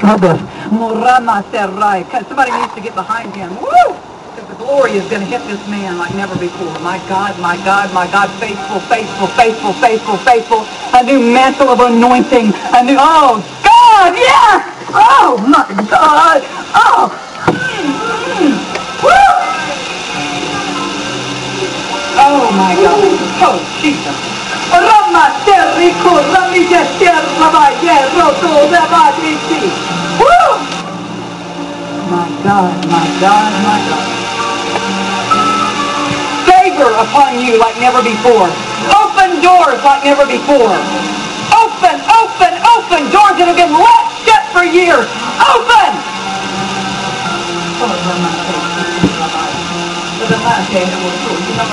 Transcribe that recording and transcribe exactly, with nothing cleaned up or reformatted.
smell this. Murama Serrai. Somebody needs to get behind him. Woo! Because the glory is going to hit this man like never before. My God, my God, my God, faithful, faithful, faithful, faithful, faithful. A new mantle of anointing. A new, oh, God, yes! Oh, my God. Oh. Mm-hmm. Woo! Oh, my God. Oh, Jesus. Rama Terrico, Ramija Terrabaye, Roto, Rabadisi. Woo! My God, my God, my God. Favor upon you like never before. Open doors like never before. Open, open, open doors that have been locked shut for years. Open! Oh,